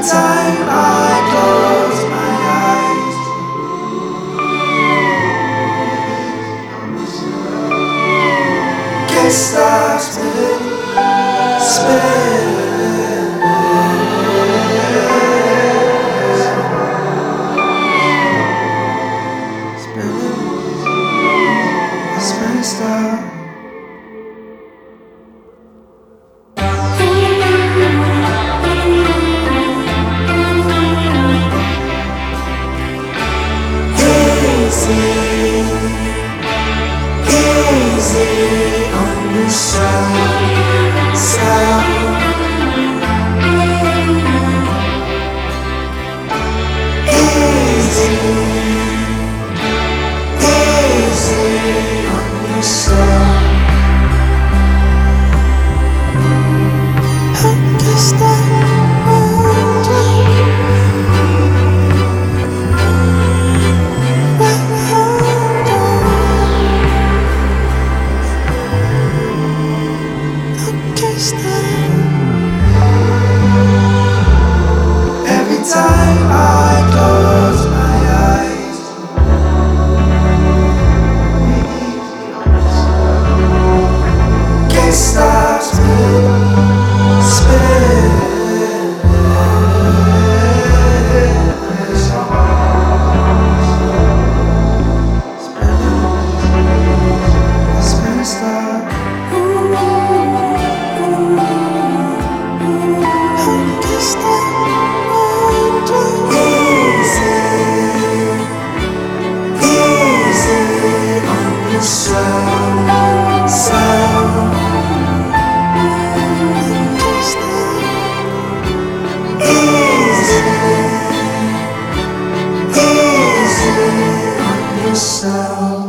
time I close my eyes, can't stop spinning stop. Easy on the sound. Easy on the sound. I guess every time I close my eyes, can't stop spinning stop. So